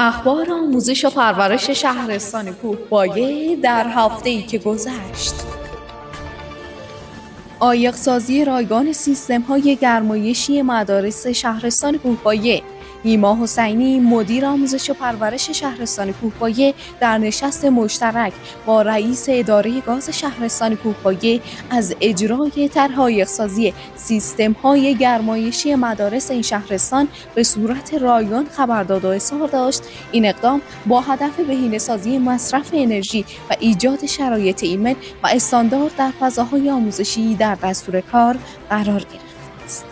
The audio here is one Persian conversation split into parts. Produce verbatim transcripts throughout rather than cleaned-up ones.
اخبار آموزش و پرورش شهرستان کوهپایه در هفته‌ای که گذشت. عایق‌سازی رایگان سیستم‌های گرمایشی مدارس شهرستان کوهپایه. نیما حسینی مدیر آموزش و پرورش شهرستان کوهپایه در نشست مشترک با رئیس اداره گاز شهرستان کوهپایه از اجرای طرح عایق‌سازی سیستم‌های گرمایشی مدارس این شهرستان به صورت رایگان خبر داد و اظهار داشت این اقدام با هدف بهینه‌سازی مصرف انرژی و ایجاد شرایط ایمن و استاندارد در فضاهای آموزشی در دستور کار قرار گرفته است.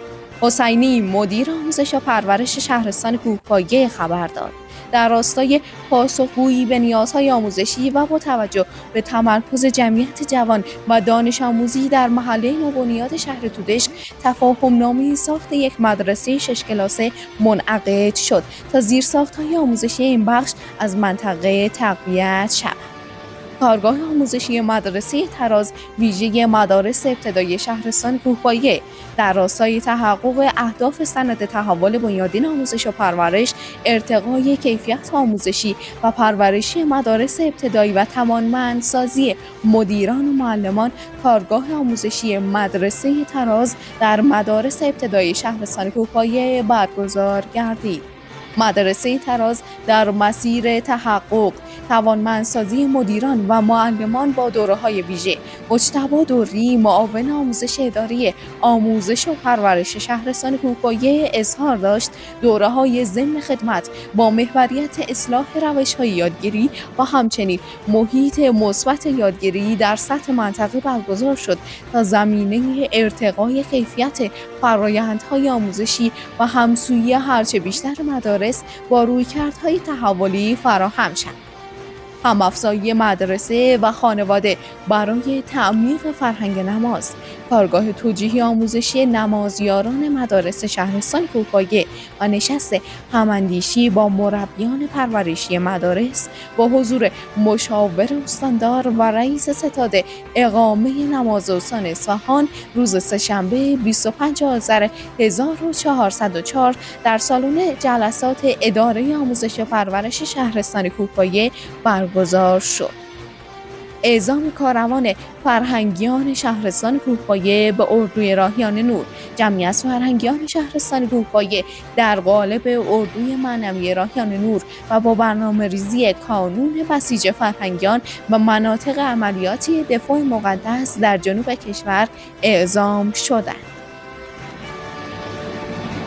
حسینی مدیر آموزش و پرورش شهرستان کوهپایه خبر داد در راستای پاسخگویی به نیازهای آموزشی و با توجه به تمرکز جمعیت جوان و دانش آموزی در محله نوبنیاد شهر تودشک تفاهم‌نامه ساخت یک مدرسه شش کلاسه منعقد شد تا زیرساخت‌های آموزشی این بخش از منطقه تقویت شود. کارگاه آموزشی مدرسه تراز ویژه مدارس ابتدایی شهرستان کوهپایه در راستای تحقق اهداف سند تحول بنیادین آموزش و پرورش، ارتقای کیفیت آموزشی و پرورشی مدارس ابتدایی و توانمندسازی مدیران و معلمان، کارگاه آموزشی مدرسه تراز در مدارس ابتدایی شهرستان کوهپایه برگزار گردید. مدرسه تراز در مسیر تحقق توانمندسازی مدیران و معلمان با دوره‌های ویژه. مجتبی دوری معاون آموزش اداری آموزش و پرورش شهرستان کوهپایه اظهار داشت دوره‌های ضمن خدمت با محوریت اصلاح روش‌های یادگیری و همچنین محیط مثبت یادگیری در سطح منطقه برگزار شد تا زمینه ارتقای کیفیت فرآیندهای آموزشی و همسویی هرچه بیشتر مدارس با رویکردهای تحولی فراهم شد. هم‌افزایی مدرسه و خانواده برای تعمیق فرهنگ نماز. کارگاه توجیهی آموزشی نمازیاران مدارس شهرستان کوهپایه و نشست هم‌اندیشی با مربیان پرورشی مدارس با حضور مشاور استاندار و رئیس ستاد اقامه نماز استان اصفهان روز سه‌شنبه بیست و پنجم آذر هزار و چهارصد و چهار در سالن جلسات اداره آموزش و پرورش شهرستان کوهپایه برگزار شد. اعزام کاروان فرهنگیان شهرستان کوهپایه به اردوی راهیان نور. جمعی از فرهنگیان شهرستان کوهپایه در قالب اردوی معنوی راهیان نور و با برنامه‌ریزی کانون بسیج فرهنگیان و مناطق عملیاتی دفاع مقدس در جنوب کشور اعزام شدند.